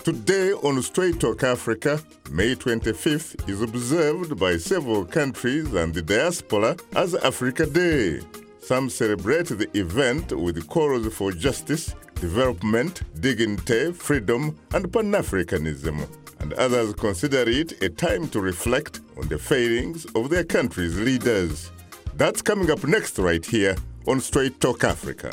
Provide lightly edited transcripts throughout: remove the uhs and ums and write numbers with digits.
Today on Straight Talk Africa, May 25th is observed by several countries and the diaspora as Africa Day. Some celebrate the event with calls for justice, development, dignity, freedom, and Pan-Africanism. And others consider it a time to reflect on the failings of their country's leaders. That's coming up next right here on Straight Talk Africa.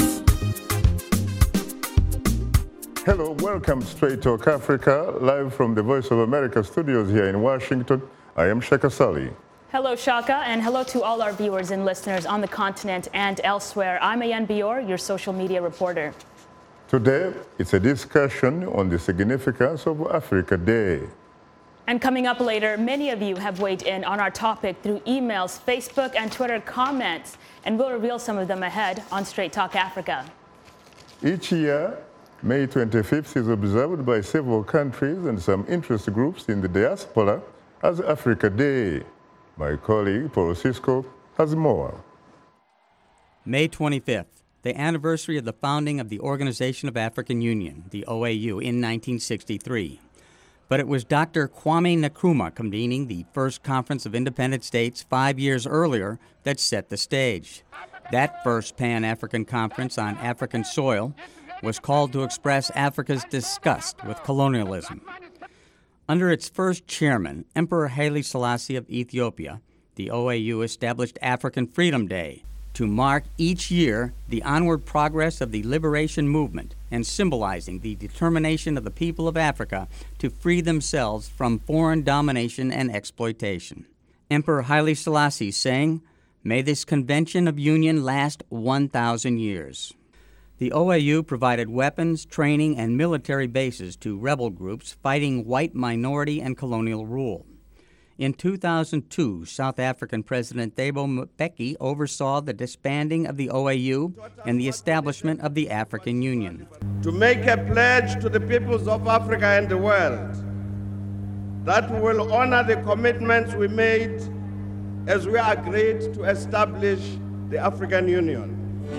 Hello, welcome to Straight Talk Africa, live from the Voice of America studios here in Washington. I am Shaka Sali. Hello, Shaka, and hello to all our viewers and listeners on the continent and elsewhere. I'm Ayan Bior, your social media reporter. Today, it's a discussion on the significance of Africa Day. And coming up later, many of you have weighed in on our topic through emails, Facebook, and Twitter comments, and we'll reveal some of them ahead on Straight Talk Africa. Each year, May 25th is observed by several countries and some interest groups in the diaspora as Africa Day. My colleague, Paul Cisco, has more. May 25th, the anniversary of the founding of the Organization of African Union, the OAU, in 1963. But it was Dr. Kwame Nkrumah convening the first Conference of Independent States 5 years earlier that set the stage. That first Pan-African Conference on African soil was called to express Africa's disgust with colonialism. Under its first chairman, Emperor Haile Selassie of Ethiopia, the OAU established African Freedom Day to mark each year the onward progress of the liberation movement and symbolizing the determination of the people of Africa to free themselves from foreign domination and exploitation. Emperor Haile Selassie saying, "May this convention of union last 1,000 years." The OAU provided weapons, training, and military bases to rebel groups fighting white minority and colonial rule. In 2002, South African President Thabo Mbeki oversaw the disbanding of the OAU and the establishment of the African Union. To make a pledge to the peoples of Africa and the world that we will honor the commitments we made as we agreed to establish the African Union.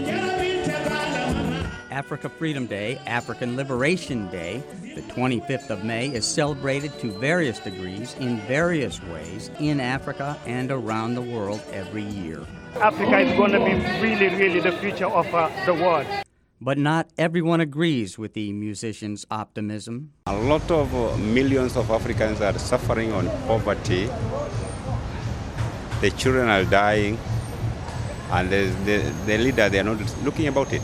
Africa Freedom Day, African Liberation Day, the 25th of May, is celebrated to various degrees in various ways in Africa and around the world every year. Africa is going to be really the future of the world. But not everyone agrees with the musician's optimism. A lot of millions of Africans are suffering on poverty. The children are dying, and the leader, they are not looking about it.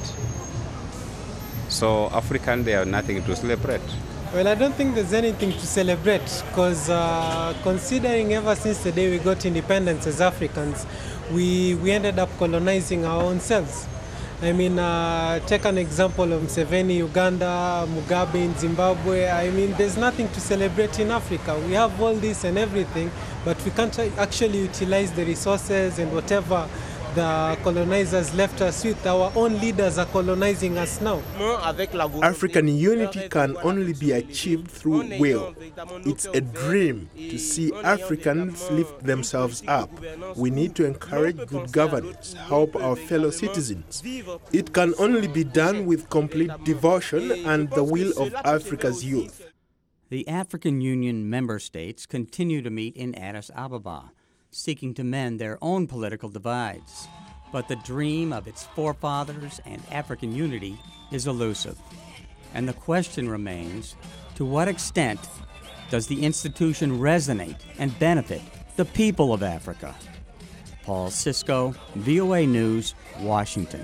So African, they have nothing to celebrate. Well, I don't think there's anything to celebrate because considering ever since the day we got independence as Africans, we ended up colonizing our own selves. I mean, take an example of Museveni, Uganda, Mugabe in Zimbabwe. I mean, there's nothing to celebrate in Africa. We have all this and everything, but we can't actually utilize the resources and whatever the colonizers left us with. Our own leaders are colonizing us now. African unity can only be achieved through will. It's a dream to see Africans lift themselves up. We need to encourage good governance, help our fellow citizens. It can only be done with complete devotion and the will of Africa's youth. The African Union member states continue to meet in Addis Ababa, seeking to mend their own political divides. But the dream of its forefathers and African unity is elusive. And the question remains, to what extent does the institution resonate and benefit the people of Africa? Paul Cisco, VOA News, Washington.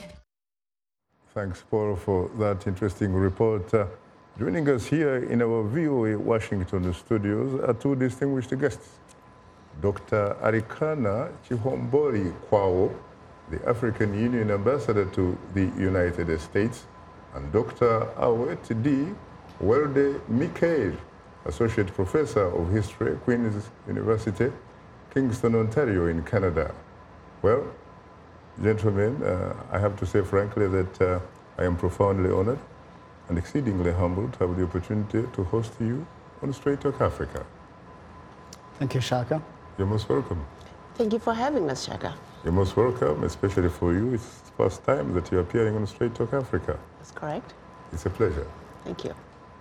Thanks, Paul, for that interesting report. Joining us here in our VOA Washington studios are two distinguished guests. Dr. Arikana Chihombori Kwao, the African Union Ambassador to the United States, and Dr. Awet D. Welde Mikael, Associate Professor of History, Queen's University, Kingston, Ontario in Canada. Well, gentlemen, I have to say frankly that I am profoundly honored and exceedingly humbled to have the opportunity to host you on Straight Talk Africa. Thank you, Shaka. You're most welcome. Thank you for having us, Shaka. You're most welcome, especially for you. It's the first time that you're appearing on Straight Talk Africa. That's correct. It's a pleasure. Thank you.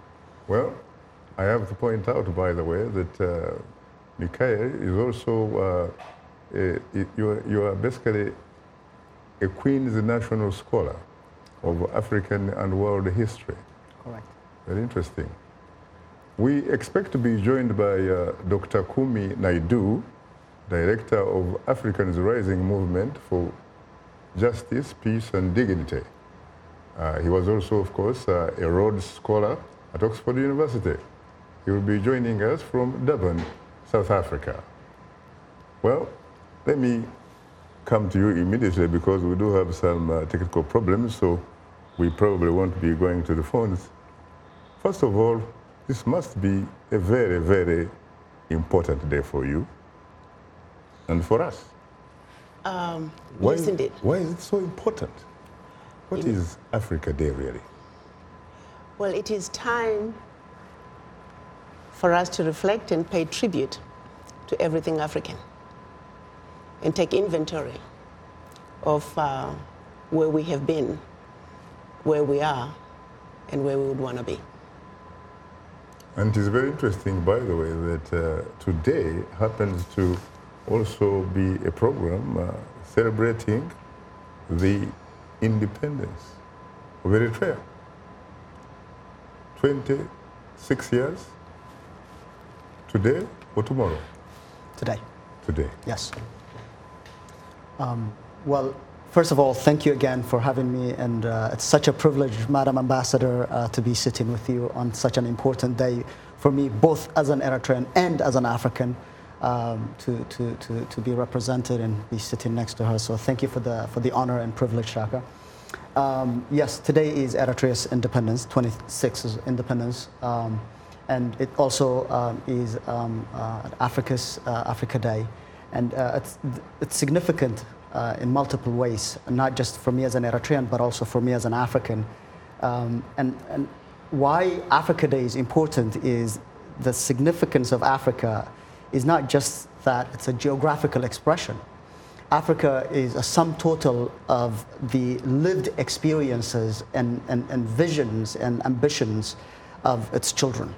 Well, I have to point out, by the way, that Mikhail is also, you are basically a Queen's National Scholar of African and world history. Correct. Very interesting. We expect to be joined by Dr. Kumi Naidoo, Director of Africans Rising Movement for Justice, Peace and Dignity. He was also, of course, a Rhodes Scholar at Oxford University. He will be joining us from Durban, South Africa. Well, let me come to you immediately because we do have some technical problems, so we probably won't be going to the phones. First of all, this must be a very, very important day for you and for us. Yes, indeed. Why is it so important? What is Africa Day really? Well, it is time for us to reflect and pay tribute to everything African and take inventory of where we have been, where we are, and where we would want to be. And it is very interesting, by the way, that today happens to also be a program celebrating the independence of Eritrea. 26 years, today or tomorrow? Today. Today. Yes. Well, first of all, thank you again for having me, and it's such a privilege, Madam Ambassador, to be sitting with you on such an important day for me, both as an Eritrean and as an African, to be represented and be sitting next to her. So thank you for the honor and privilege, Shaka. Yes, today is Eritrea's independence, 26th independence, and it also is Africa Day, and it's significant in multiple ways, not just for me as an Eritrean, but also for me as an African. And why Africa Day is important is the significance of Africa is not just that it's a geographical expression. Africa is a sum total of the lived experiences and visions and ambitions of its children.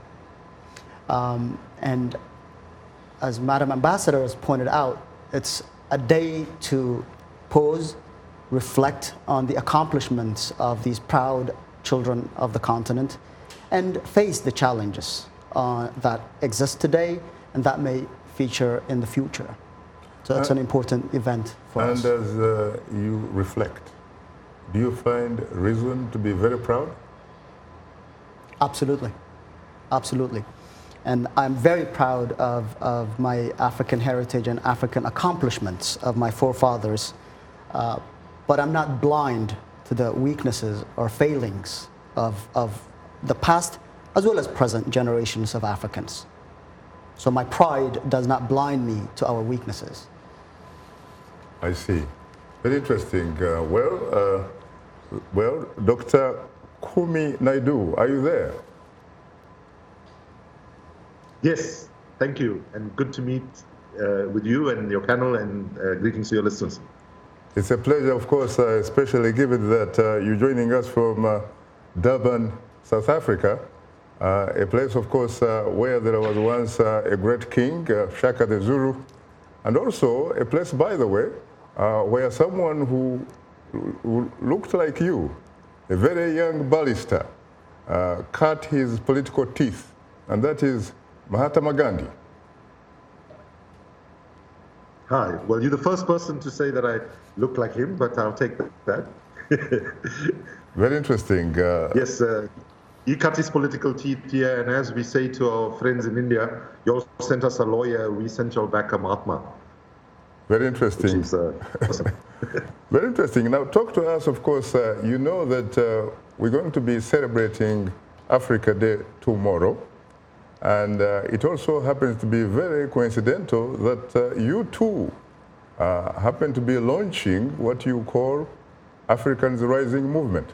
And as Madam Ambassador has pointed out, it's a day to pause, reflect on the accomplishments of these proud children of the continent, and face the challenges that exist today and that may feature in the future. So it's an important event for us. And as you reflect, do you find reason to be very proud? Absolutely. Absolutely. And I'm very proud of my African heritage and African accomplishments of my forefathers. But I'm not blind to the weaknesses or failings of the past as well as present generations of Africans. So my pride does not blind me to our weaknesses. I see. Very interesting. Well, Dr. Kumi Naidoo, are you there? Yes, thank you, and good to meet with you and your panel, and greetings to your listeners. It's a pleasure, of course, especially given that you're joining us from Durban, South Africa, a place, of course, where there was once a great king, Shaka the Zulu, and also a place, by the way, where someone who looked like you, a very young barrister, cut his political teeth, and that is Mahatma Gandhi. Hi. Well, you're the first person to say that I look like him, but I'll take that. Very interesting. Yes, he cut his political teeth here, and as we say to our friends in India, you all sent us a lawyer, we sent you back a Mahatma. Very interesting. Which is, awesome. Very interesting. Now, talk to us, of course, you know that we're going to be celebrating Africa Day tomorrow. And it also happens to be very coincidental that you too happen to be launching what you call Africans Rising Movement.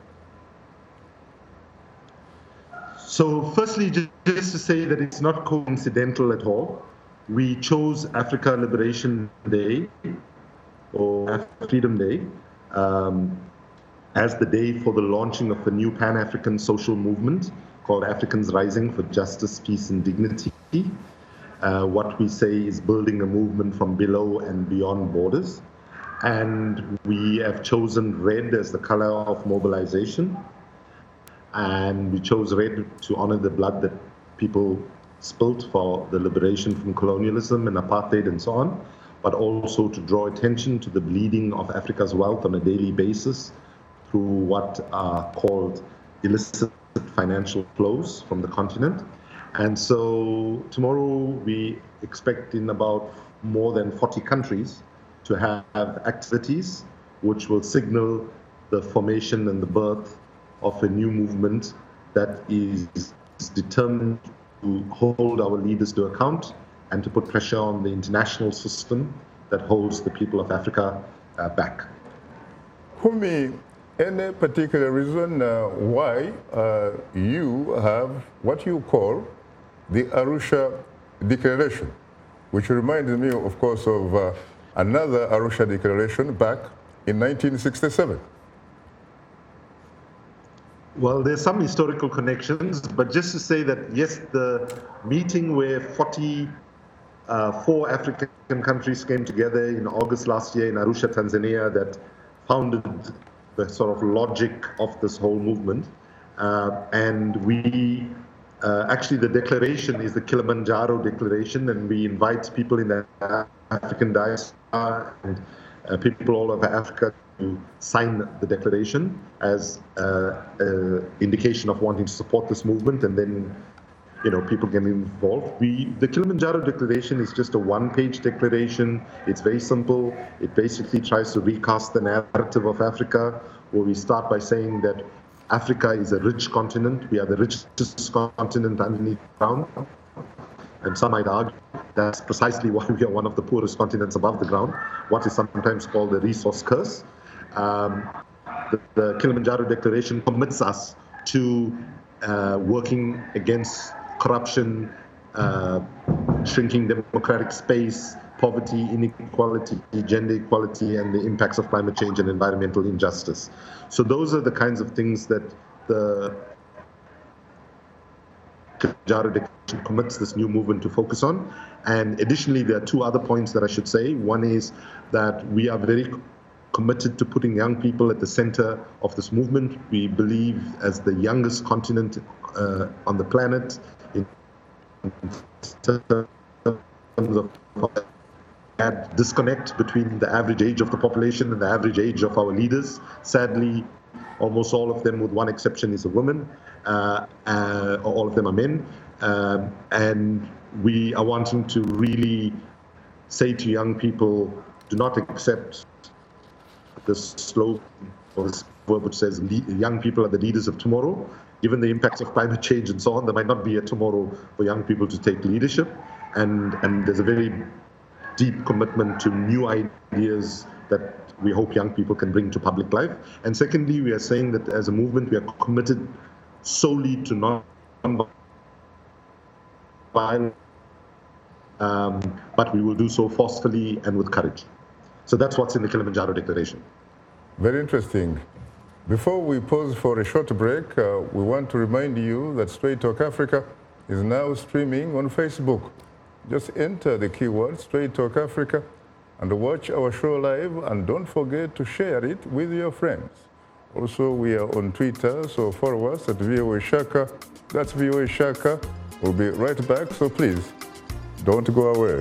So firstly, just to say that it's not coincidental at all. We chose Africa Liberation Day, or Freedom Day, as the day for the launching of a new Pan-African social movement called Africans Rising for Justice, Peace and Dignity. What we say is building a movement from below and beyond borders. And we have chosen red as the color of mobilization. And we chose red to honor the blood that people spilt for the liberation from colonialism and apartheid and so on, but also to draw attention to the bleeding of Africa's wealth on a daily basis through what are called illicit financial flows from the continent. And so tomorrow we expect in about more than 40 countries to have activities which will signal the formation and the birth of a new movement that is determined to hold our leaders to account and to put pressure on the international system that holds the people of Africa back. Kumi, any particular reason why you have what you call the Arusha Declaration, which reminds me, of course, of another Arusha Declaration back in 1967? Well, there's some historical connections, but just to say that, yes, the meeting where 44 African countries came together in August last year in Arusha, Tanzania, that founded the sort of logic of this whole movement. And we, actually the declaration is the Kilimanjaro Declaration, and we invite people in the African diaspora and people all over Africa to sign the declaration as an indication of wanting to support this movement, and then people get involved. The Kilimanjaro Declaration is just a one-page declaration. It's very simple. It basically tries to recast the narrative of Africa, where we start by saying that Africa is a rich continent. We are the richest continent underneath the ground. And some might argue that's precisely why we are one of the poorest continents above the ground, what is sometimes called the resource curse. The Kilimanjaro Declaration commits us to working against corruption, shrinking democratic space, poverty, inequality, gender equality, and the impacts of climate change and environmental injustice. So those are the kinds of things that the Kilimanjaro Declaration commits this new movement to focus on. And additionally, there are two other points that I should say. One is that we are very committed to putting young people at the center of this movement. We believe, as the youngest continent on the planet, in terms of that disconnect between the average age of the population and the average age of our leaders. Sadly, almost all of them, with one exception, is a woman. All of them are men. And we are wanting to really say to young people, do not accept this slogan or this word which says young people are the leaders of tomorrow. Given the impacts of climate change and so on, there might not be a tomorrow for young people to take leadership. And there's a very deep commitment to new ideas that we hope young people can bring to public life. And secondly, we are saying that as a movement, we are committed solely to non-violence, but we will do so forcefully and with courage. So that's what's in the Kilimanjaro Declaration. Very interesting. Before we pause for a short break, we want to remind you that Straight Talk Africa is now streaming on Facebook. Just enter the keyword Straight Talk Africa and watch our show live, and don't forget to share it with your friends. Also, we are on Twitter, so follow us at VOA Shaka. That's VOA Shaka. We'll be right back, so please don't go away.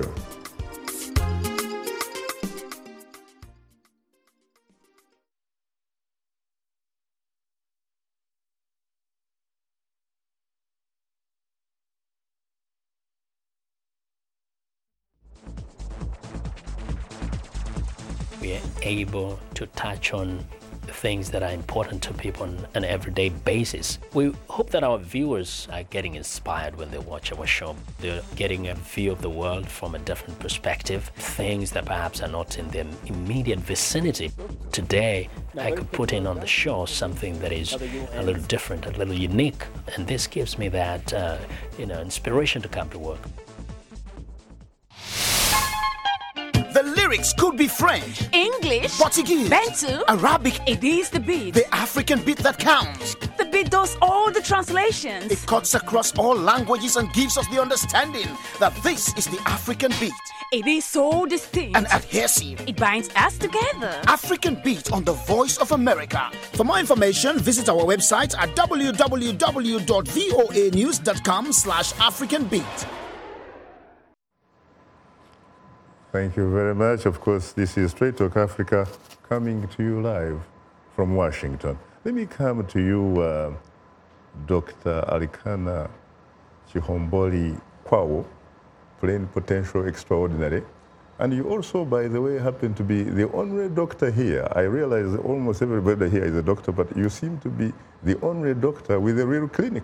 We are able to touch on things that are important to people on an everyday basis. We hope that our viewers are getting inspired when they watch our show. They're getting a view of the world from a different perspective, things that perhaps are not in their immediate vicinity. Today, I could put in on the show something that is a little different, a little unique, and this gives me that inspiration to come to work. The lyrics lyrics could be French, English, Portuguese, Bantu, Arabic. It is the beat. The African beat that counts. The beat does all the translations. It cuts across all languages and gives us the understanding that this is the African beat. It is so distinct and adhesive. It binds us together. African Beat on the Voice of America. For more information, visit our website at www.voanews.com/AfricanBeat. Thank you very much. Of course, this is Straight Talk Africa coming to you live from Washington. Let me come to you, Dr. Arikana Chihombori Kwawo, Plenipotentiary Extraordinary. And you also, by the way, happen to be the only doctor here. I realize almost everybody here is a doctor, but you seem to be the only doctor with a real clinic.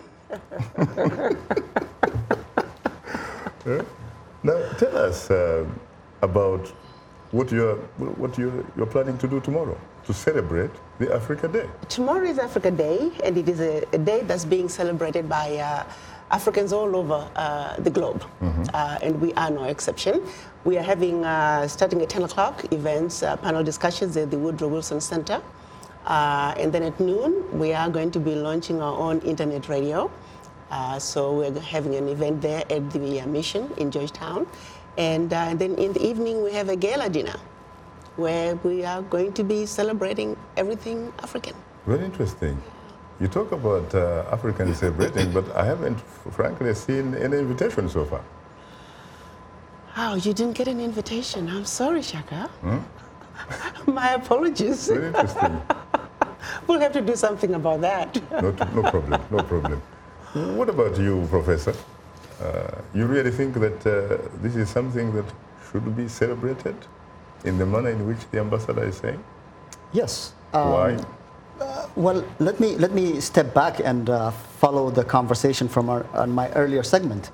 Now, tell us about what you're planning to do tomorrow to celebrate the Africa Day. Tomorrow is Africa Day, and it is a day that's being celebrated by Africans all over the globe, and we are no exception. We are having, starting at 10 o'clock, events, panel discussions at the Woodrow Wilson Center. And then at noon, we are going to be launching our own internet radio. So we're having an event there at the Mission in Georgetown. And then in the evening, we have a gala dinner where we are going to be celebrating everything African. Very interesting. You talk about Africans celebrating, but I haven't, frankly, seen any invitation so far. Oh, you didn't get an invitation. I'm sorry, Shaka. My apologies. Very interesting. We'll have to do something about that. No problem, no problem. What about you, Professor? You really think that this is something that should be celebrated in the manner in which the ambassador is saying? Yes. Why? Well, let me step back and follow the conversation from my earlier segment.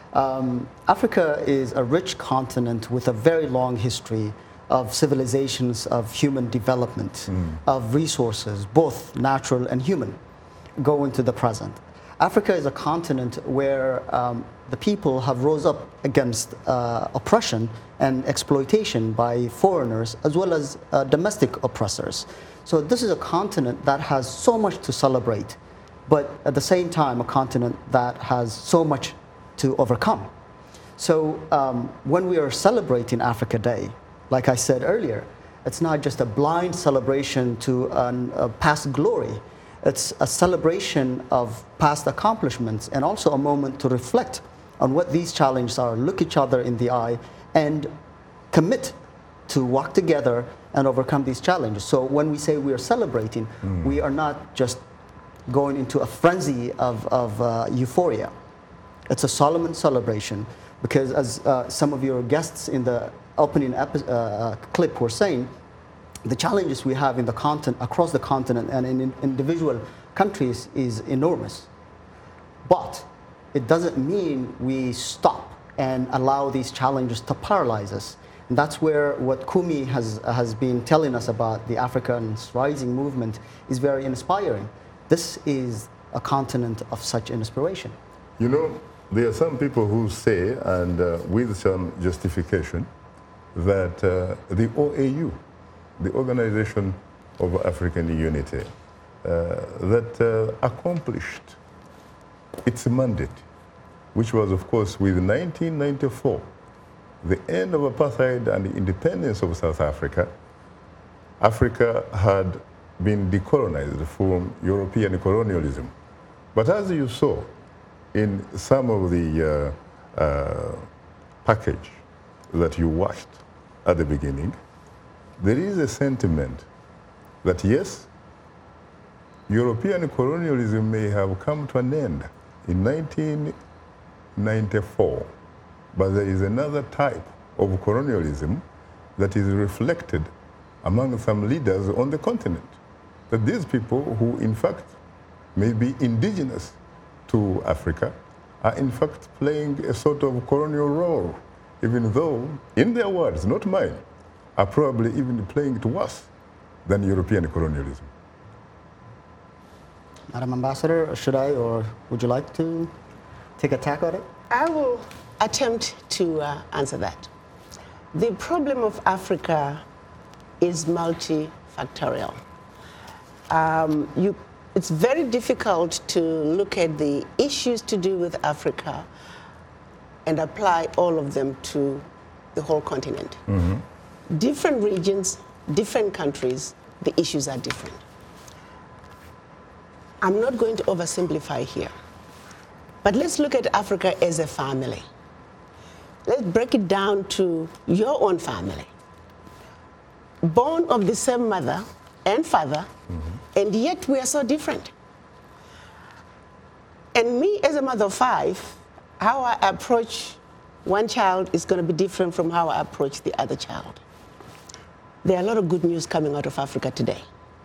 Africa is a rich continent with a very long history of civilizations, of human development, of resources, both natural and human, going to the present. Africa is a continent where the people have rose up against oppression and exploitation by foreigners as well as domestic oppressors. So this is a continent that has so much to celebrate, but at the same time a continent that has so much to overcome. So when we are celebrating Africa Day, like I said earlier, it's not just a blind celebration to a past glory. It's a celebration of past accomplishments and also a moment to reflect on what these challenges are, look each other in the eye, and commit to work together and overcome these challenges. So when we say we are celebrating, we are not just going into a frenzy of euphoria. It's a solemn celebration because, as some of your guests in the opening clip were saying, the challenges we have in the continent, across the continent and in individual countries is enormous. But it doesn't mean we stop and allow these challenges to paralyze us. And that's where what Kumi has been telling us about the Africans Rising movement is very inspiring. This is a continent of such inspiration. You know, there are some people who say, and with some justification, that the OAU, the Organization of African Unity, that accomplished its mandate, which was, of course, with 1994, the end of apartheid and the independence of South Africa. Africa had been decolonized from European colonialism. But as you saw in some of the package that you watched at the beginning, there is a sentiment that yes, European colonialism may have come to an end in 1994, but there is another type of colonialism that is reflected among some leaders on the continent. That these people who in fact may be indigenous to Africa are in fact playing a sort of colonial role, even though, in their words, not mine, are probably even playing it worse than European colonialism. Madam Ambassador, should I or would you like to take a tack at it? I will attempt to answer that. The problem of Africa is multifactorial. It's very difficult to look at the issues to do with Africa and apply all of them to the whole continent. Different regions, different countries, the issues are different. I'm not going to oversimplify here, but let's look at Africa as a family. Let's break it down to your own family. Born of the same mother and father, and yet we are so different. And me, as a mother of 5, how I approach one child is going to be different from how I approach the other child. There are a lot of good news coming out of Africa today.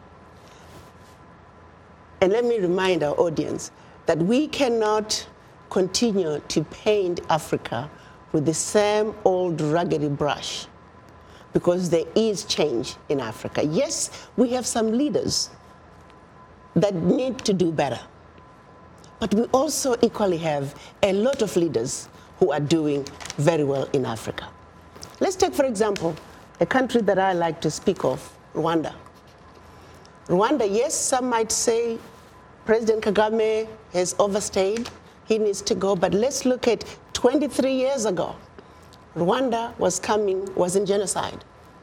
And let me remind our audience that we cannot continue to paint Africa with the same old raggedy brush, because there is change in Africa. Yes, we have some leaders that need to do better, but we also equally have a lot of leaders who are doing very well in Africa. Let's take, for example, a country that I like to speak of, Rwanda. Rwanda, yes, some might say President Kagame has overstayed, he needs to go, but let's look at 23 years ago. Rwanda was in genocide.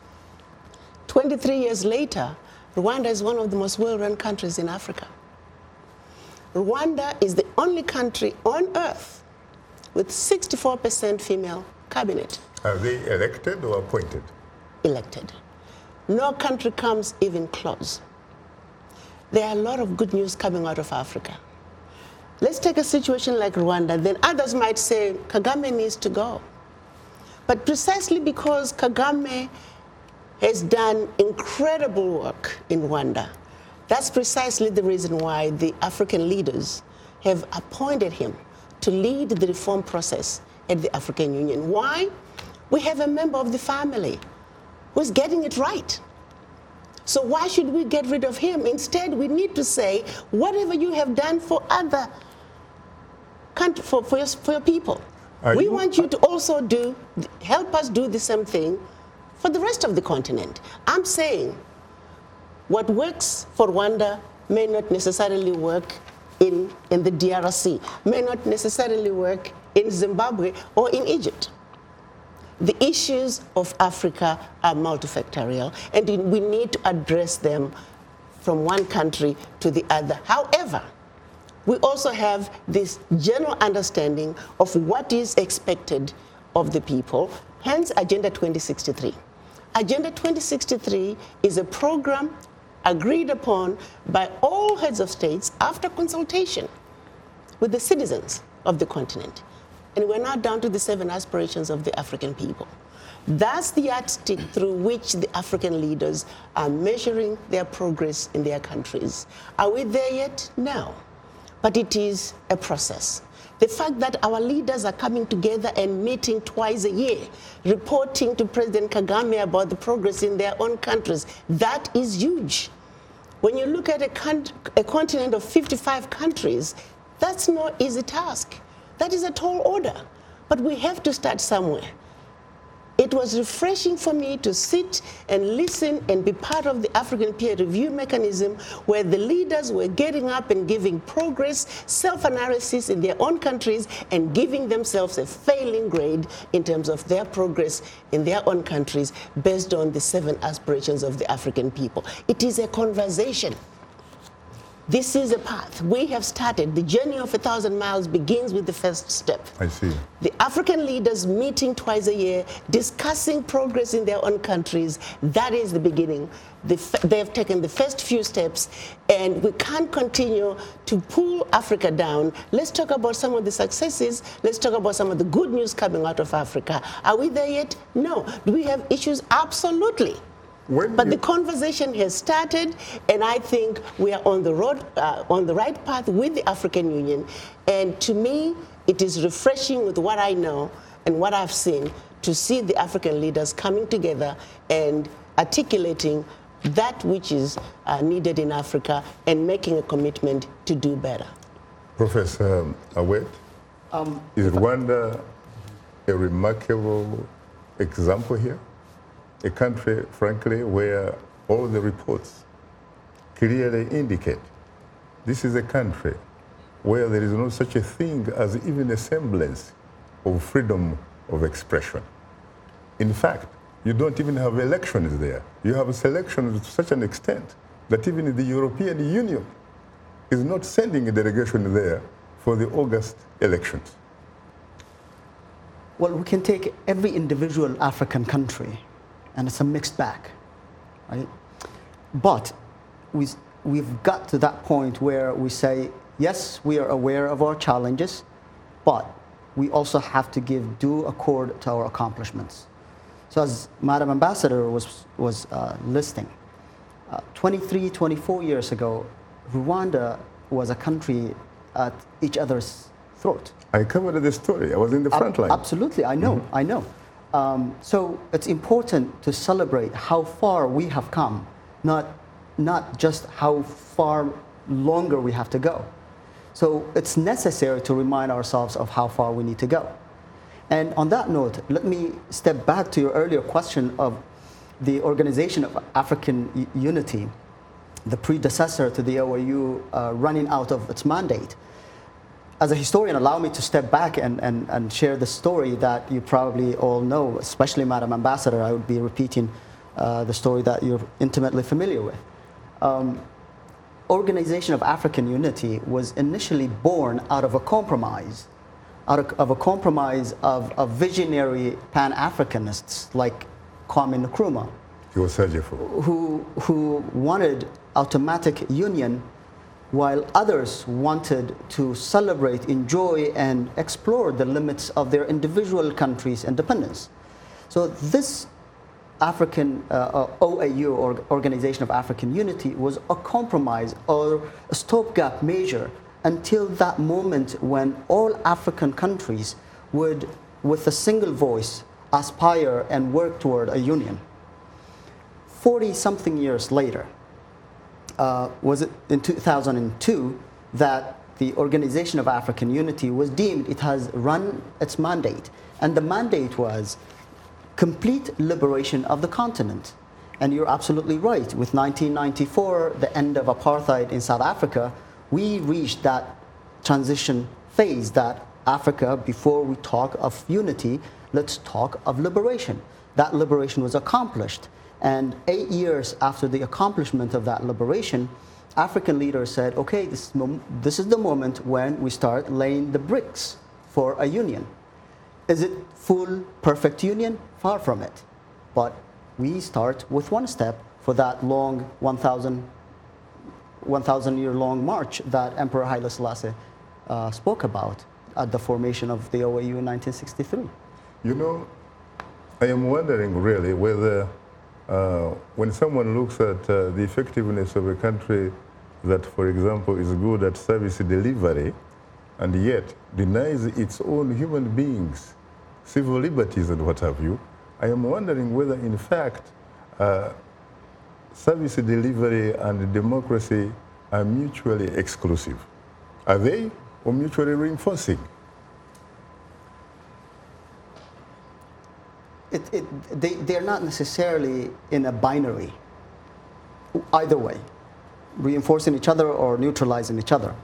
23 years later, Rwanda is one of the most well-run countries in Africa. Rwanda is the only country on earth with 64% female cabinet. Are they elected or appointed? Elected. No country comes even close. There are a lot of good news coming out of Africa. Let's take a situation like Rwanda, then others might say Kagame needs to go. But precisely because Kagame has done incredible work in Rwanda, that's precisely the reason why the African leaders have appointed him to lead the reform process at the African Union. Why? We have a member of the family who's getting it right. So why should we get rid of him? Instead, we need to say, whatever you have done for other countries, for your people, we want you to also help us do the same thing for the rest of the continent. I'm saying what works for Rwanda may not necessarily work in the DRC, may not necessarily work in Zimbabwe or in Egypt. The issues of Africa are multifactorial, and we need to address them from one country to the other. However, we also have this general understanding of what is expected of the people, hence Agenda 2063. Agenda 2063 is a program agreed upon by all heads of states after consultation with the citizens of the continent. And we're now down to the 7 aspirations of the African people. That's the yardstick through which the African leaders are measuring their progress in their countries. Are we there yet? No. But it is a process. The fact that our leaders are coming together and meeting twice a year, reporting to President Kagame about the progress in their own countries, that is huge. When you look at a continent of 55 countries, that's no easy task. That is a tall order, but we have to start somewhere. It was refreshing for me to sit and listen and be part of the African peer review mechanism, where the leaders were getting up and giving progress, self-analysis in their own countries, and giving themselves a failing grade in terms of their progress in their own countries based on the 7 aspirations of the African people. It is a conversation. This is a path. We have started. The journey of 1,000 miles begins with the first step. I see. The African leaders meeting twice a year, discussing progress in their own countries. That is the beginning. They have taken the first few steps, and we can't continue to pull Africa down. Let's talk about some of the successes. Let's talk about some of the good news coming out of Africa. Are we there yet? No. Do we have issues? Absolutely. But the conversation has started, and I think we are on the road, on the right path with the African Union. And to me, it is refreshing with what I know and what I've seen to see the African leaders coming together and articulating that which is needed in Africa and making a commitment to do better. Professor Awet, is Rwanda a remarkable example here, a country, frankly, where all the reports clearly indicate this is a country where there is no such a thing as even a semblance of freedom of expression. In fact, you don't even have elections there. You have selections to such an extent that even the European Union is not sending a delegation there for the August elections. Well, we can take every individual African country, and it's a mixed bag, right? But we've got to that point where we say, yes, we are aware of our challenges, but we also have to give due accord to our accomplishments. So as Madam Ambassador was listing, 23, 24 years ago, Rwanda was a country at each other's throat. I covered the story. I was in the front line. Absolutely, I know, I know. So it's important to celebrate how far we have come, not just how far longer we have to go. So it's necessary to remind ourselves of how far we need to go. And on that note, let me step back to your earlier question of the Organization of African Unity, the predecessor to the OAU running out of its mandate. As a historian, allow me to step back and share the story that you probably all know, especially Madam Ambassador. I would be repeating the story that you're intimately familiar with. Organization of African Unity was initially born out of a compromise, of visionary Pan-Africanists like Kwame Nkrumah, who wanted automatic union, while others wanted to celebrate, enjoy, and explore the limits of their individual countries' independence. So this African OAU, or Organization of African Unity, was a compromise or a stopgap measure until that moment when all African countries would, with a single voice, aspire and work toward a union. 40-something years later, was it in 2002 that the Organization of African Unity was deemed it has run its mandate, and the mandate was complete liberation of the continent. And you're absolutely right. With 1994, the end of apartheid in South Africa, we reached that transition phase that Africa, before we talk of unity, let's talk of liberation. That liberation was accomplished. And 8 years after the accomplishment of that liberation, African leaders said, okay, this is the moment when we start laying the bricks for a union. Is it full, perfect union? Far from it. But we start with one step for that long 1,000-year-long march that Emperor Haile Selassie spoke about at the formation of the OAU in 1963. You know, I am wondering really whether when someone looks at the effectiveness of a country that, for example, is good at service delivery and yet denies its own human beings civil liberties and what have you, I am wondering whether, in fact, service delivery and democracy are mutually exclusive. Are they, or mutually reinforcing? They're not necessarily in a binary, either way, reinforcing each other or neutralizing each other.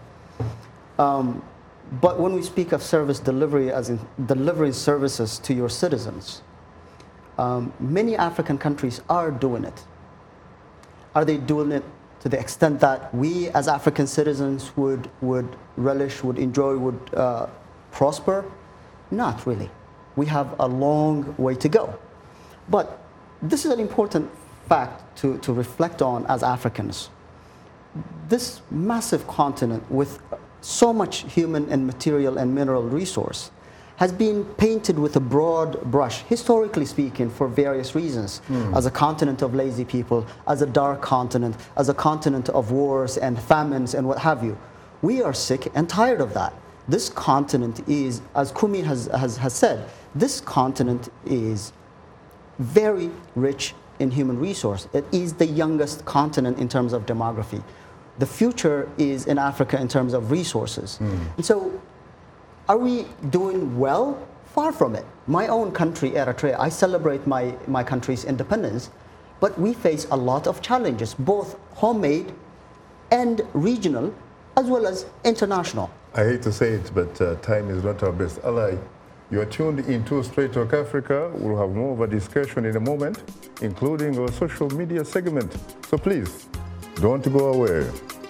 But when we speak of service delivery as in delivering services to your citizens, many African countries are doing it. Are they doing it to the extent that we as African citizens would relish, would enjoy, would prosper? Not really. We have a long way to go. But this is an important fact to reflect on as Africans. This massive continent with so much human and material and mineral resource has been painted with a broad brush, historically speaking, for various reasons. As a continent of lazy people, as a dark continent, as a continent of wars and famines and what have you. We are sick and tired of that. This continent is, as Kumi has said, this continent is very rich in human resource. It is the youngest continent in terms of demography. The future is in Africa in terms of resources. And so, are we doing well Far from it. My own country, Eritrea, I celebrate my country's independence, but we face a lot of challenges, both homemade and regional, as well as international. I hate to say it, but time is not our best ally. You are tuned into Straight Talk Africa. We'll have more of a discussion in a moment, including our social media segment. So please, don't go away.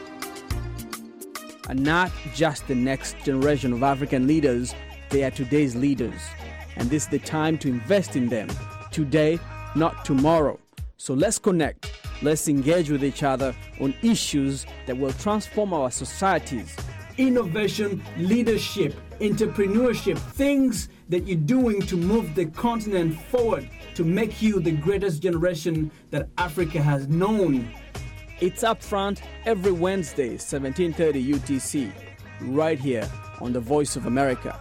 And not just the next generation of African leaders, they are today's leaders. And this is the time to invest in them. Today, not tomorrow. So let's connect. Let's engage with each other on issues that will transform our societies. Innovation, leadership, entrepreneurship, things that you're doing to move the continent forward, to make you the greatest generation that Africa has known. It's Upfront every Wednesday, 17:30 UTC, right here on The Voice of America.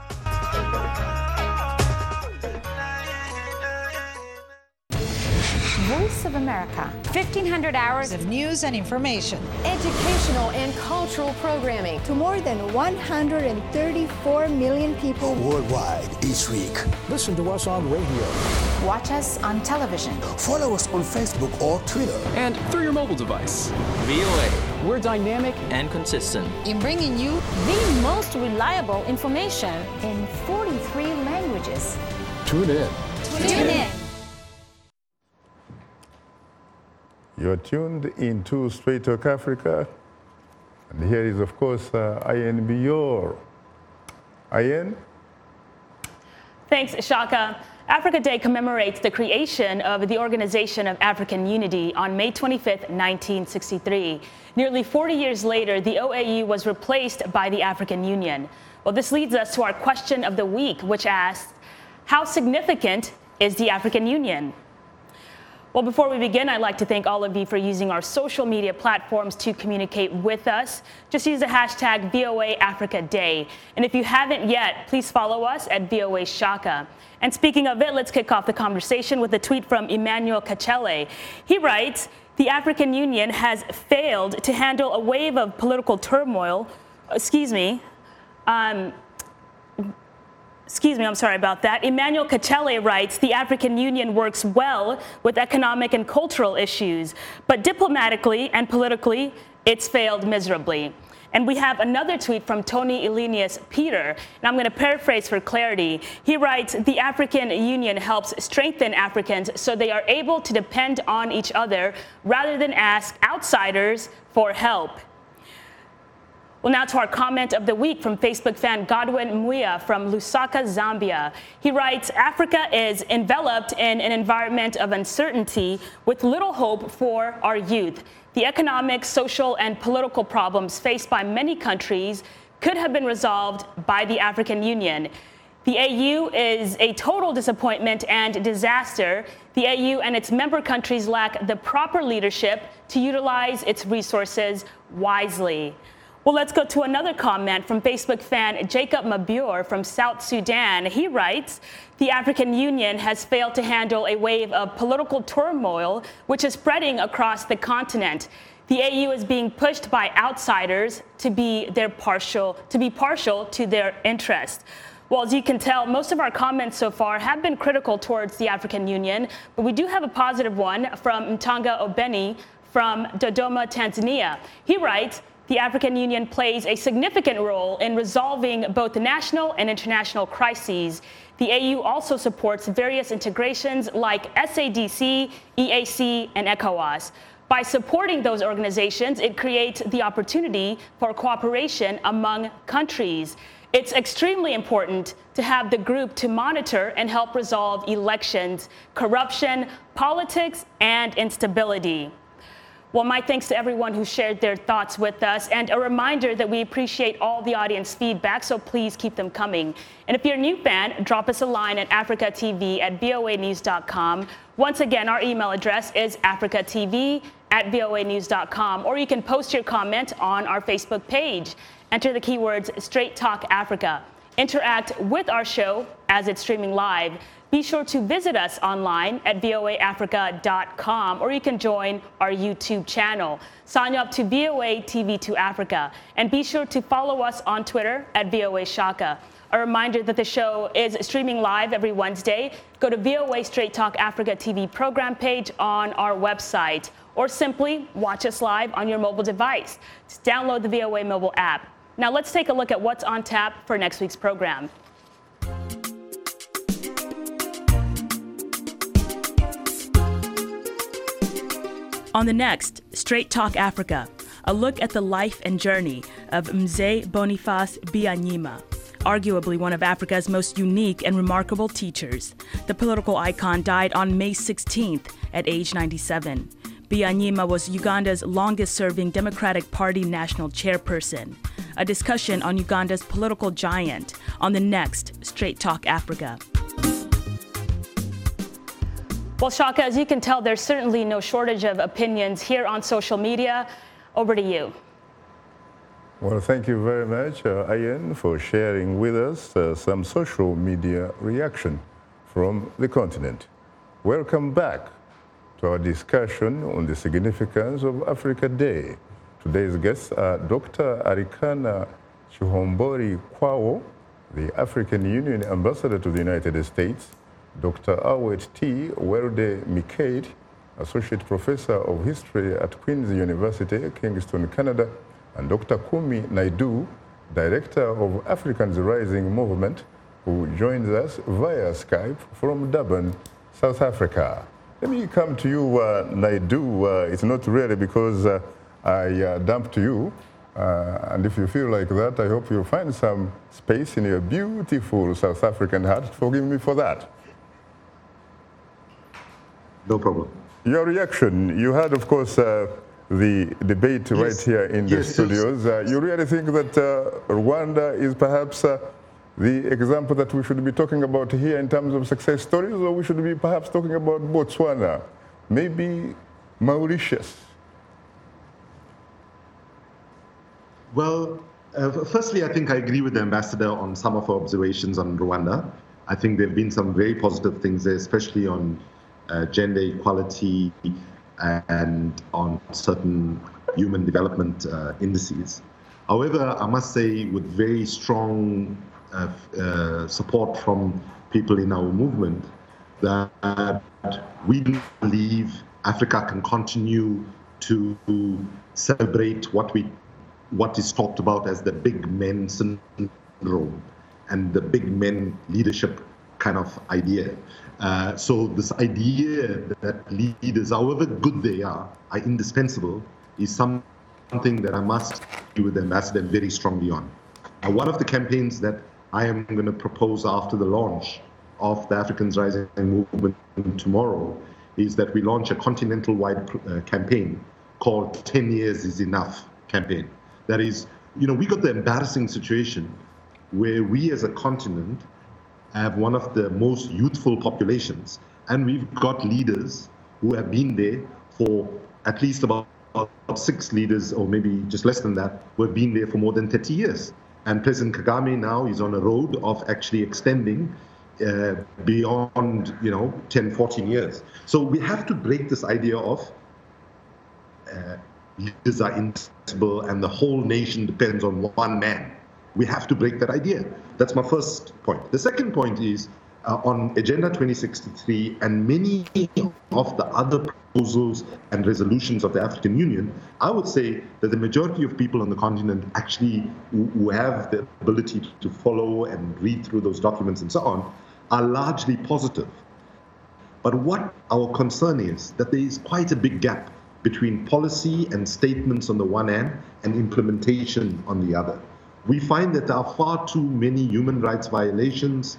Voice of America. 1,500 hours of news and information. Educational and cultural programming to more than 134 million people worldwide each week. Listen to us on radio. Watch us on television. Follow us on Facebook or Twitter. And through your mobile device. VOA. We're dynamic and consistent in bringing you the most reliable information in 43 languages. Tune in. Tune in. You're tuned into Straight Talk Africa. And here is, of course, Ayen Biyor. Ayen? Thanks, Shaka. Africa Day commemorates the creation of the Organization of African Unity on May 25th, 1963. Nearly 40 years later, the OAU was replaced by the African Union. Well, this leads us to our question of the week, which asks, how significant is the African Union? Well, before we begin, I'd like to thank all of you for using our social media platforms to communicate with us. Just use the hashtag VOA Africa Day. And if you haven't yet, please follow us at VOA Shaka. And speaking of it, let's kick off the conversation with a tweet from Emmanuel Kachele. He writes, the African Union has failed to handle a wave of political turmoil. I'm sorry about that. Emmanuel Kachele writes, the African Union works well with economic and cultural issues, but diplomatically and politically, it's failed miserably. And we have another tweet from Tony Elenius Peter, and I'm going to paraphrase for clarity. He writes, the African Union helps strengthen Africans so they are able to depend on each other rather than ask outsiders for help. Well, now to our comment of the week from Facebook fan Godwin Muya from Lusaka, Zambia. He writes, Africa is enveloped in an environment of uncertainty with little hope for our youth. The economic, social, and political problems faced by many countries could have been resolved by the African Union. The AU is a total disappointment and disaster. The AU and its member countries lack the proper leadership to utilize its resources wisely. Well, let's go to another comment from Facebook fan Jacob Mabur from South Sudan. He writes, the African Union has failed to handle a wave of political turmoil which is spreading across the continent. The AU is being pushed by outsiders to be partial to their interests. Well, as you can tell, most of our comments so far have been critical towards the African Union, but we do have a positive one from Mtanga Obeni from Dodoma, Tanzania. He writes, the African Union plays a significant role in resolving both national and international crises. The AU also supports various integrations like SADC, EAC, and ECOWAS. By supporting those organizations, it creates the opportunity for cooperation among countries. It's extremely important to have the group to monitor and help resolve elections, corruption, politics, and instability. Well, my thanks to everyone who shared their thoughts with us, and a reminder that we appreciate all the audience feedback, so please keep them coming. And if you're a new fan, drop us a line at africatv@voanews.com. Once again, our email address is africatv@voanews.com, or you can post your comment on our Facebook page. Enter the keywords Straight Talk Africa. interact with our show as it's streaming live, be sure to visit us online at voaafrica.com, or you can join our YouTube channel. Sign up to VOA TV2 Africa, and be sure to follow us on Twitter at VOA Shaka. A reminder that the show is streaming live every Wednesday. Go to VOA Straight Talk Africa TV program page on our website, or simply watch us live on your mobile device. Just download the VOA mobile app. Now let's take a look at what's on tap for next week's program. On the next Straight Talk Africa, a look at the life and journey of Mzee Boniface Byanyima, arguably one of Africa's most unique and remarkable teachers. The political icon died on May 16th at age 97. Byanyima was Uganda's longest-serving Democratic Party national chairperson. A discussion on Uganda's political giant on the next Straight Talk Africa. Well, Shaka, as you can tell, there's certainly no shortage of opinions here on social media. Over to you. Well, thank you very much, Ian, for sharing with us some social media reaction from the continent. Welcome back to our discussion on the significance of Africa Day. Today's guests are Dr. Arikana Chihombori Kwawo, the African Union Ambassador to the United States, Dr. Awet T. Welde Mikade, Associate Professor of History at Queen's University, Kingston, Canada, and Dr. Kumi Naidu, Director of Africans Rising Movement, who joins us via Skype from Durban, South Africa. Let me come to you, Naidu. It's not really because I dumped you, and if you feel like that, I hope you'll find some space in your beautiful South African heart. Forgive me for that. No problem. Your reaction, you had, of course, the debate right here in the studios. You really think that Rwanda is perhaps the example that we should be talking about here in terms of success stories, or we should be perhaps talking about Botswana, maybe Mauritius? Well, firstly, I think I agree with the ambassador on some of our observations on Rwanda. I think there have been some very positive things there, especially on gender equality and on certain human development indices. However, I must say, with very strong support from people in our movement, that we believe Africa can continue to celebrate what is talked about as the big men syndrome and the big men leadership kind of idea. So this idea that leaders, however good they are indispensable, is something that I must agree with the ambassador very strongly on. One of the campaigns that I am going to propose after the launch of the Africans Rising Movement tomorrow is that we launch a continental-wide campaign called 10 Years is Enough campaign. That is, we got the embarrassing situation where we as a continent have one of the most youthful populations, and we've got leaders who have been there for at least about 6 leaders, or maybe just less than that, who have been there for more than 30 years. And President Kagame now is on a road of actually extending beyond 10, 14 years. So we have to break this idea of leaders are indispensable and the whole nation depends on one man. We have to break that idea. That's my first point. The second point is on Agenda 2063 and many of the other proposals and resolutions of the African Union, I would say that the majority of people on the continent actually who have the ability to follow and read through those documents and so on are largely positive. But what our concern is that there is quite a big gap between policy and statements on the one hand and implementation on the other. We find that there are far too many human rights violations,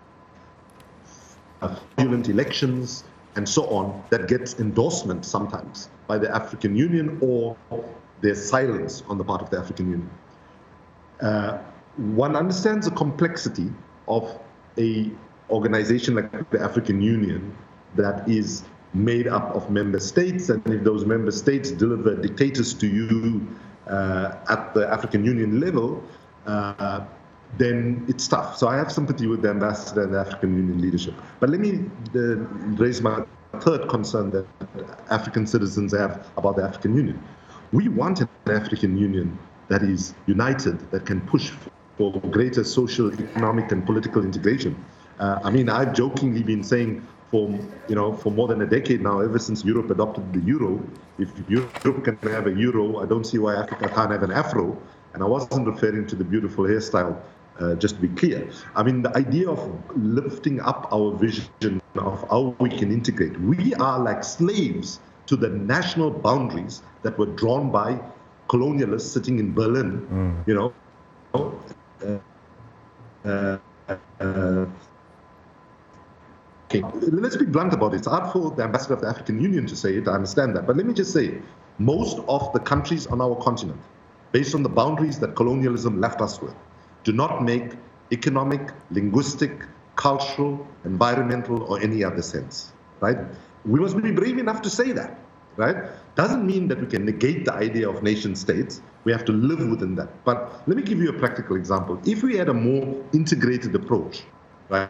fraudulent elections, and so on, that gets endorsement sometimes by the African Union or their silence on the part of the African Union. One understands the complexity of an organization like the African Union that is made up of member states, and if those member states deliver dictators to you at the African Union level, then it's tough. So I have sympathy with the ambassador and the African Union leadership. But let me raise my third concern that African citizens have about the African Union. We want an African Union that is united, that can push for greater social, economic, and political integration. I've jokingly been saying for more than a decade now, ever since Europe adopted the euro, if Europe can have a euro, I don't see why Africa can't have an afro. And I wasn't referring to the beautiful hairstyle, just to be clear. The idea of lifting up our vision of how we can integrate. We are like slaves to the national boundaries that were drawn by colonialists sitting in Berlin, Okay, let's be blunt about it. It's hard for the ambassador of the African Union to say it, I understand that. But let me just say, most of the countries on our continent, based on the boundaries that colonialism left us with, do not make economic, linguistic, cultural, environmental, or any other sense, right? We must be brave enough to say that, right? Doesn't mean that we can negate the idea of nation states. We have to live within that. But let me give you a practical example. If we had a more integrated approach, right?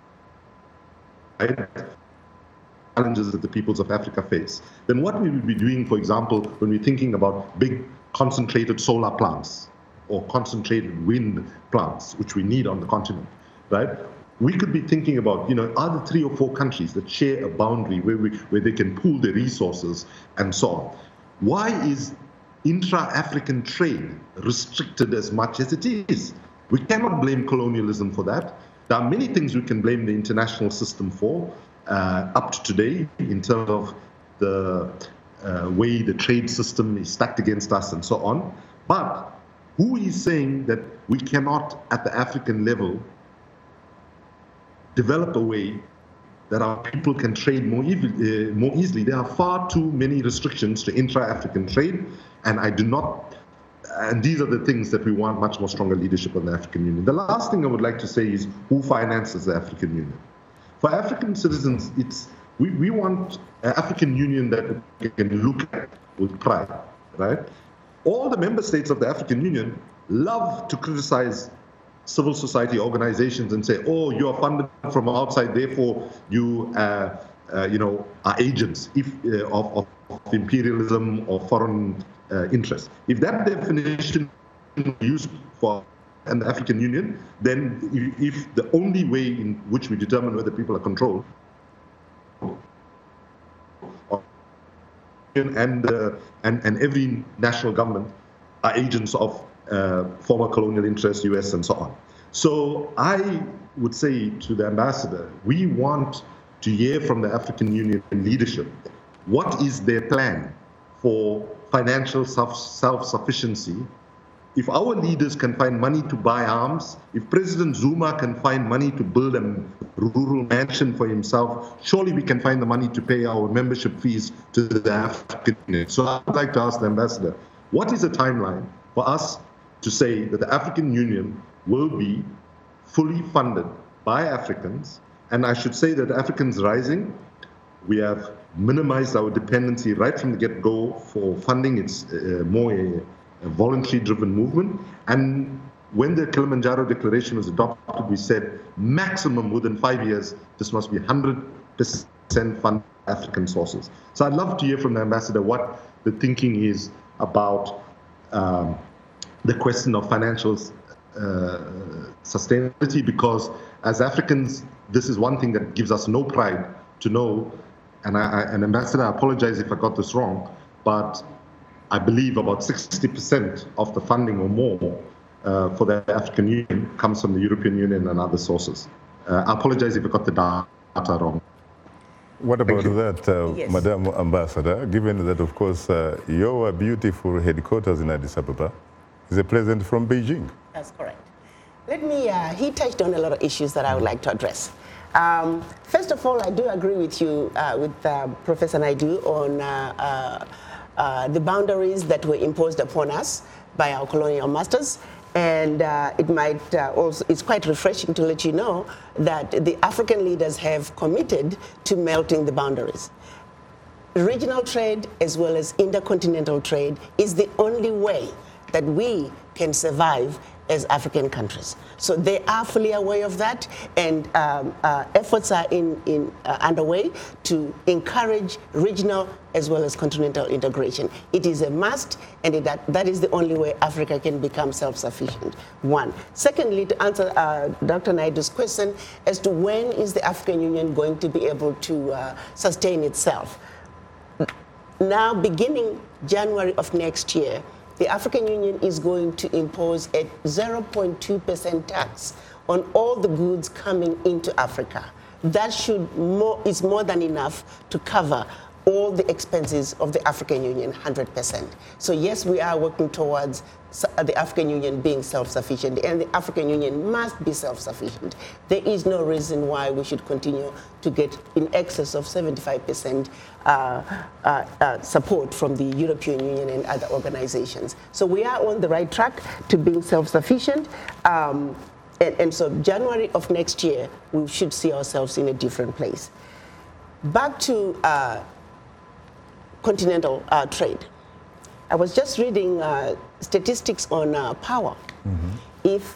Challenges that the peoples of Africa face, then what we would be doing, for example, when we're thinking about big concentrated solar plants or concentrated wind plants, which we need on the continent, right? We could be thinking about, are there 3 or 4 countries that share a boundary where they can pool their resources and so on? Why is intra-African trade restricted as much as it is? We cannot blame colonialism for that. There are many things we can blame the international system for up to today in terms of the way the trade system is stacked against us and so on. But who is saying that we cannot, at the African level, develop a way that our people can trade more easily? There are far too many restrictions to intra-African trade, and these are the things that we want much more stronger leadership on the African Union. The last thing I would like to say is who finances the African Union. For African citizens, we want an African Union that we can look at with pride, right? All the member states of the African Union love to criticize civil society organizations and say, oh, you are funded from outside, therefore you are agents of imperialism or foreign interests. If that definition is used for the African Union, then if the only way in which we determine whether people are controlled and every national government are agents of former colonial interests, US and so on. So I would say to the ambassador, we want to hear from the African Union leadership, what is their plan for financial self-sufficiency? If our leaders can find money to buy arms, if President Zuma can find money to build a rural mansion for himself, surely we can find the money to pay our membership fees to the African Union. So I'd like to ask the ambassador, what is the timeline for us to say that the African Union will be fully funded by Africans? And I should say that Africans Rising, we have minimized our dependency right from the get-go for funding. It's more a voluntary-driven movement. And when the Kilimanjaro Declaration was adopted, we said maximum within 5 years, this must be 100% funded African sources. So I'd love to hear from the ambassador what the thinking is about the question of financial sustainability, because as Africans, this is one thing that gives us no pride to know, and Ambassador, I apologize if I got this wrong, but I believe about 60% of the funding or more for the African Union comes from the European Union and other sources. I apologize if I got the data wrong. What about that, yes. Madam Ambassador, given that, of course, your beautiful headquarters in Addis Ababa is a president from Beijing? That's correct. Let me, he touched on a lot of issues that I would like to address. First of all, I do agree with you, with Professor Naidu, on the boundaries that were imposed upon us by our colonial masters. And it might also, it's quite refreshing to let you know that the African leaders have committed to melting the boundaries. Regional trade as well as intercontinental trade is the only way that we can survive as African countries. So they are fully aware of that, and efforts are underway to encourage regional as well as continental integration. It is a must, and that is the only way Africa can become self-sufficient, one. Secondly, to answer Dr. Naidu's question as to when is the African Union going to be able to sustain itself. Now, beginning January of next year, the African Union is going to impose a 0.2% tax on all the goods coming into Africa. That is more than enough to cover all the expenses of the African Union, 100%. So yes, we are working towards the African Union being self-sufficient, and the African Union must be self-sufficient. There is no reason why we should continue to get in excess of 75% support from the European Union and other organizations. So we are on the right track to being self-sufficient. And so January of next year, we should see ourselves in a different place. Back to continental trade. I was just reading statistics on power. If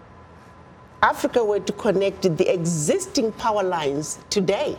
Africa were to connect the existing power lines today,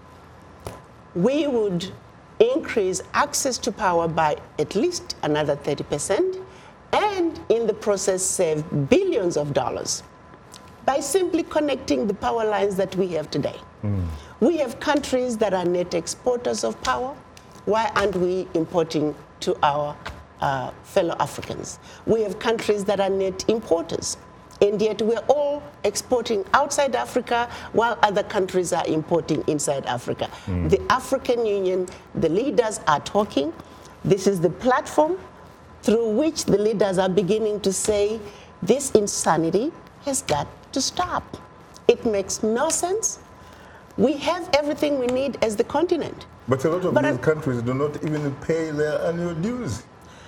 we would increase access to power by at least another 30%, and in the process save billions of dollars by simply connecting the power lines that we have today. We have countries that are net exporters of power. Why aren't we importing to our fellow Africans? We have countries that are net importers, and yet we're all exporting outside Africa while other countries are importing inside Africa. The African Union, the leaders are talking. This is the platform through which the leaders are beginning to say, this insanity has got to stop. It makes no sense. We have everything we need as the continent. But a lot of these countries do not even pay their annual dues.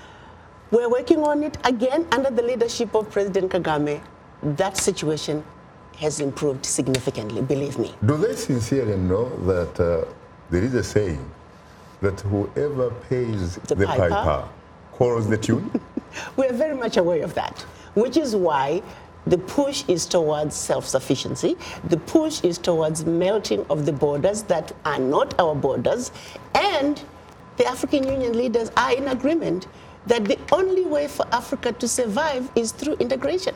We're working on it again under the leadership of President Kagame. That situation has improved significantly, believe me. Do they sincerely know that there is a saying that whoever pays the piper calls the tune? We're very much aware of that, which is why the push is towards self-sufficiency. The push is towards melting of the borders that are not our borders. And the African Union leaders are in agreement that the only way for Africa to survive is through integration.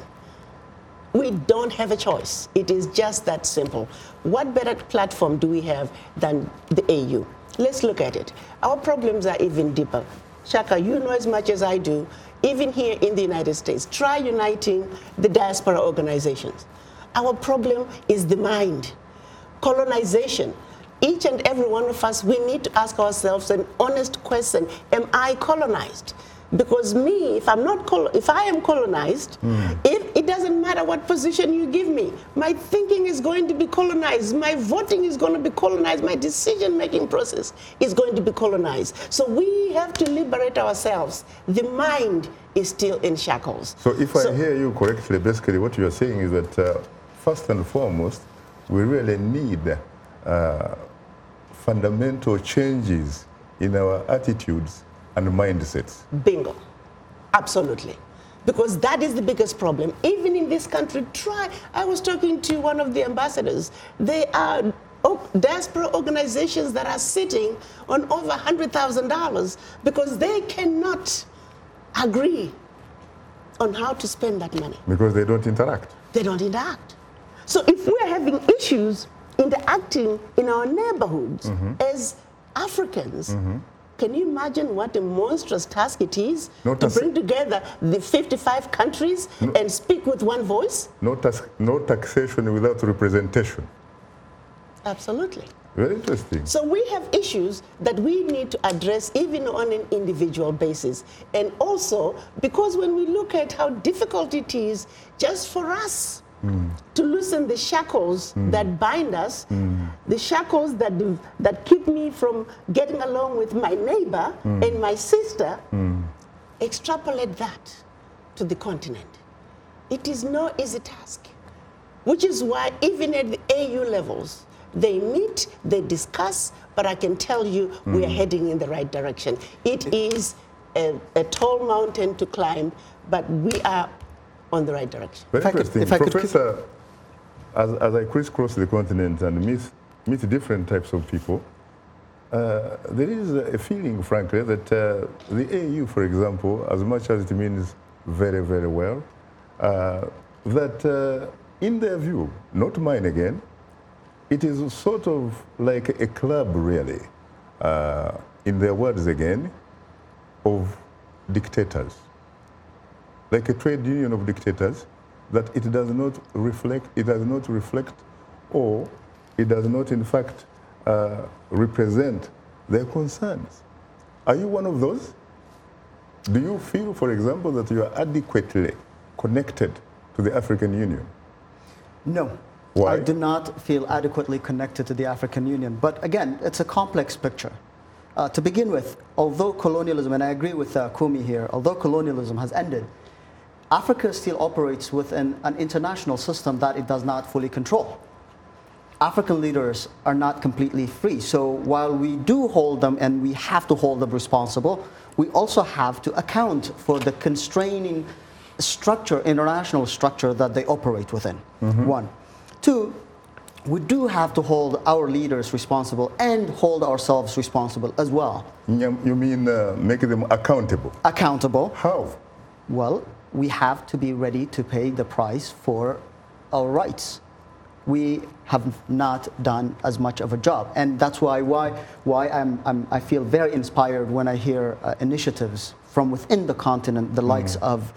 We don't have a choice. It is just that simple. What better platform do we have than the AU? Let's look at it. Our problems are even deeper. Shaka, you know as much as I do, even here in the United States, try uniting the diaspora organizations. Our problem is the mind. Colonization. Each and every one of us, we need to ask ourselves an honest question. Am I colonized? Because me, if I am colonized, it doesn't matter what position you give me. My thinking is going to be colonized. My voting is going to be colonized. My decision-making process is going to be colonized. So we have to liberate ourselves. The mind is still in shackles. So if I hear you correctly, basically what you're saying is that first and foremost, we really need fundamental changes in our attitudes and mindsets. Bingo. Absolutely. Because that is the biggest problem. Even in this country, I was talking to one of the ambassadors. They are diaspora organizations that are sitting on over $100,000 because they cannot agree on how to spend that money. Because they don't interact. They don't interact. So if we're having issues interacting in our neighborhoods as Africans, can you imagine what a monstrous task it is to bring together the 55 countries and speak with one voice? No taxation without representation. Absolutely. Very interesting. So we have issues that we need to address even on an individual basis. And also, because when we look at how difficult it is just for us to loosen the shackles that bind us, the shackles that keep me from getting along with my neighbor and my sister, extrapolate that to the continent. It is no easy task, which is why even at the AU levels, they meet, they discuss, but I can tell you we are heading in the right direction. It is a tall mountain to climb, but we are on the right direction. Very interesting. Professor, as I crisscross the continent and meet different types of people, there is a feeling, frankly, that the AU, for example, as much as it means very, very well, that in their view, not mine again, it is sort of like a club, really, in their words again, of dictators. Like a trade union of dictators, that it does not reflect, or it does not, in fact, represent their concerns. Are you one of those? Do you feel, for example, that you are adequately connected to the African Union? No. Why? I do not feel adequately connected to the African Union. But again, it's a complex picture. To begin with, although colonialism, and I agree with Kumi here, although colonialism has ended, Africa still operates within an international system that it does not fully control. African leaders are not completely free. So while we do hold them and we have to hold them responsible, we also have to account for the constraining structure, international structure that they operate within. One. Two, we do have to hold our leaders responsible and hold ourselves responsible as well. You mean making them accountable? Accountable. How? Well, we have to be ready to pay the price for our rights. We have not done as much of a job, and that's why I feel very inspired when I hear initiatives from within the continent, the likes of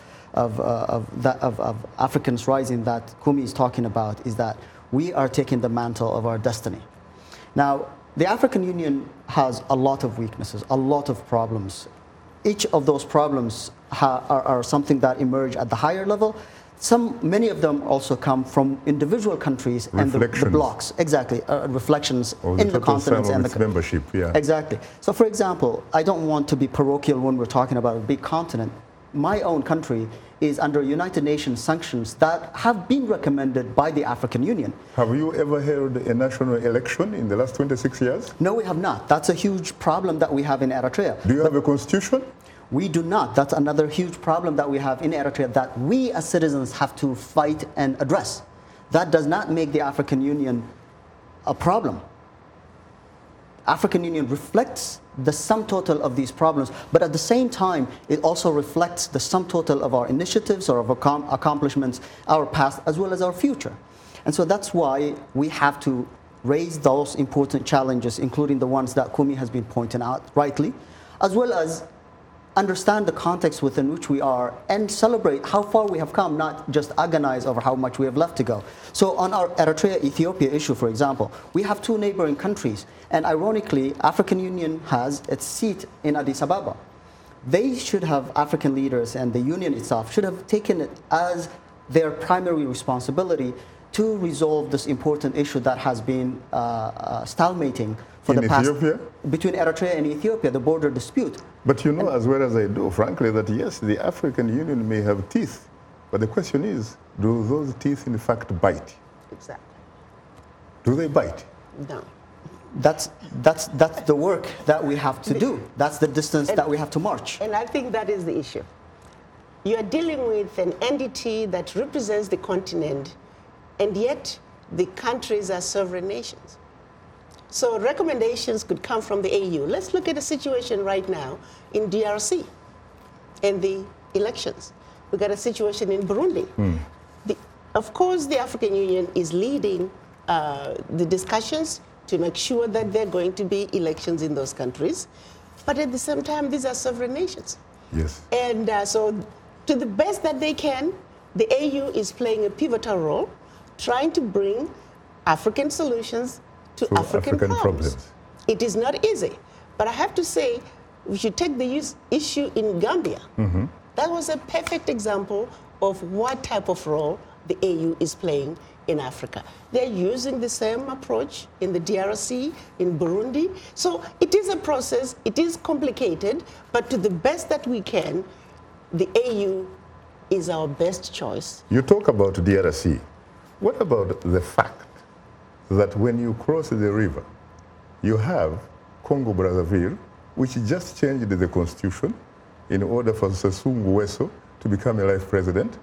Africans Rising that Kumi is talking about, is that we are taking the mantle of our destiny. Now, the African Union has a lot of weaknesses, a lot of problems. Each of those problems are something that emerge at the higher level. Many of them also come from individual countries and the blocks. Exactly, reflections in the continents and the membership. Yeah. Exactly. So, for example, I don't want to be parochial when we're talking about a big continent. My own country is under United Nations sanctions that have been recommended by the African Union. Have you ever held a national election in the last 26 years? No, we have not. That's a huge problem that we have in Eritrea. Do you have a constitution? We do not. That's another huge problem that we have in Eritrea that we as citizens have to fight and address. That does not make the African Union a problem. African Union reflects the sum total of these problems, but at the same time, it also reflects the sum total of our initiatives or of our accomplishments, our past, as well as our future. And so that's why we have to raise those important challenges, including the ones that Kumi has been pointing out rightly, as well as understand the context within which we are and celebrate how far we have come, not just agonize over how much we have left to go. So on our Eritrea-Ethiopia issue, for example, we have two neighboring countries, and ironically, African Union has its seat in Addis Ababa. They should have, African leaders and the Union itself, should have taken it as their primary responsibility to resolve this important issue that has been stalemating for the past Ethiopia? Between Eritrea and Ethiopia, the border dispute. But you know as well as I do, frankly, that yes, the African Union may have teeth, but the question is, do those teeth in fact bite? Exactly. Do they bite? No. That's the work that we have to do. That's the distance that we have to march. And I think that is the issue. You are dealing with an entity that represents the continent, and yet the countries are sovereign nations. So recommendations could come from the AU. Let's look at the situation right now in DRC and the elections. We've got a situation in Burundi. Of course, the African Union is leading the discussions to make sure that there are going to be elections in those countries. But at the same time, these are sovereign nations. Yes. And so to the best that they can, the AU is playing a pivotal role, trying to bring African solutions to African problems. It is not easy. But I have to say, we should take the issue in Gambia. That was a perfect example of what type of role the AU is playing in Africa. They're using the same approach in the DRC, in Burundi. So it is a process, it is complicated, but to the best that we can, the AU is our best choice. You talk about DRC. What about the fact that when you cross the river, you have Congo-Brazzaville, which just changed the constitution in order for Sassou Nguesso to become a life president.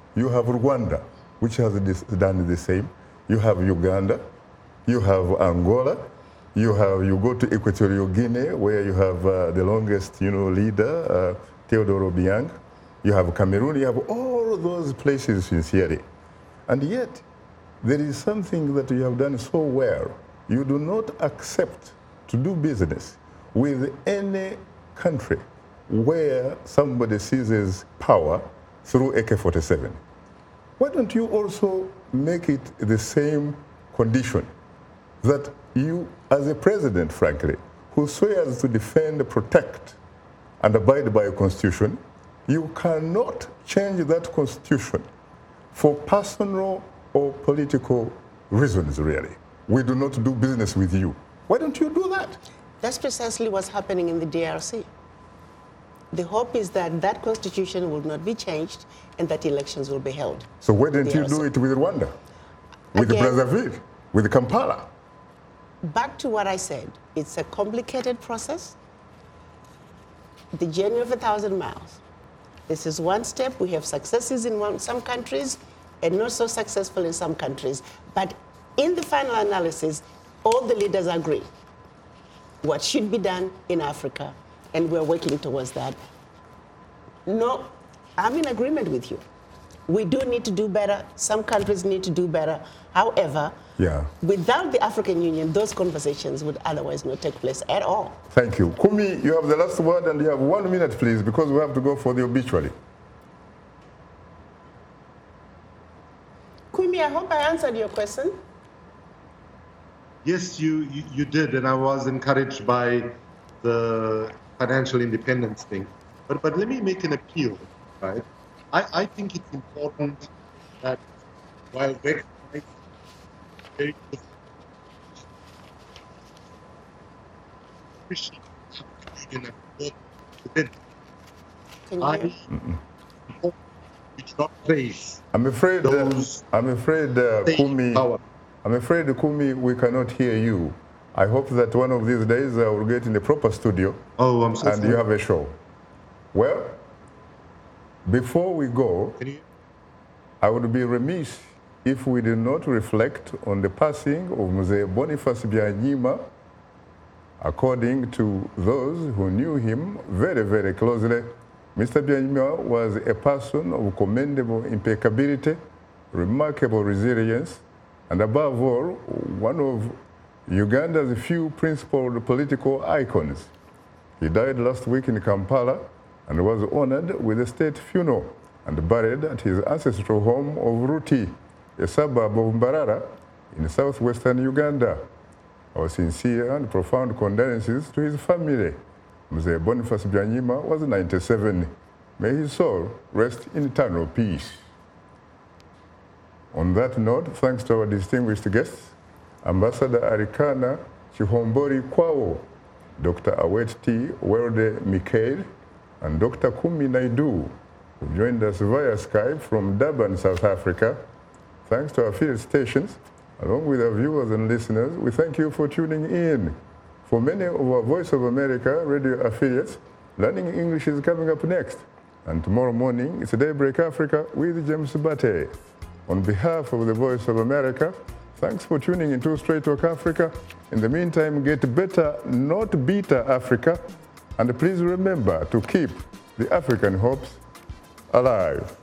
You have Rwanda, which has done the same. You have Uganda. You have Angola. You go to Equatorial Guinea, where you have the longest, leader, Teodoro Obiang. You have Cameroon. You have all those places sincerely. And yet, there is something that you have done so well. You do not accept to do business with any country where somebody seizes power through AK-47. Why don't you also make it the same condition that you, as a president, frankly, who swears to defend, protect, and abide by a constitution, you cannot change that constitution for personal or political reasons, really. We do not do business with you. Why don't you do that? That's precisely what's happening in the DRC. The hope is that that constitution will not be changed and that elections will be held. So why didn't you do it with Rwanda? With Brazzaville? With Kampala? Back to what I said. It's a complicated process. The journey of 1,000 miles. This is one step. We have successes in some countries and not so successful in some countries. But in the final analysis, all the leaders agree what should be done in Africa, and we're working towards that. No, I'm in agreement with you. We do need to do better. Some countries need to do better. However, without the African Union, those conversations would otherwise not take place at all. Thank you. Kumi, you have the last word, and you have 1 minute, please, because we have to go for the obituary. Kumi, I hope I answered your question. Yes, you did, and I was encouraged by the financial independence thing. But let me make an appeal, right? I think it's important that while recognizing very appreciate the Union and I hope we do not place. I'm afraid, Kumi, we cannot hear you. I hope that one of these days I will get in the proper studio. Oh, I'm so and sorry. You have a show. Well, before we go, I would be remiss if we did not reflect on the passing of Mzee Boniface Byanyima. According to those who knew him very, very closely, Mr. Byanyima was a person of commendable impeccability, remarkable resilience, and above all, one of Uganda's few principled political icons. He died last week in Kampala and was honored with a state funeral and buried at his ancestral home of Ruti, a suburb of Mbarara in southwestern Uganda. Our sincere and profound condolences to his family. Mzee Boniface Byanyima was 97. May his soul rest in eternal peace. On that note, thanks to our distinguished guests, Ambassador Arikana Chihombori Kwawo, Dr. Awet T. Welde Mikhail, and Dr. Kumi Naidu, who joined us via Skype from Durban, South Africa. Thanks to our affiliate stations, along with our viewers and listeners, we thank you for tuning in. For many of our Voice of America radio affiliates, Learning English is coming up next. And tomorrow morning, it's Daybreak Africa with James Bate. On behalf of the Voice of America, thanks for tuning into Straight Talk Africa. In the meantime, get better, not bitter Africa. And please remember to keep the African hopes alive.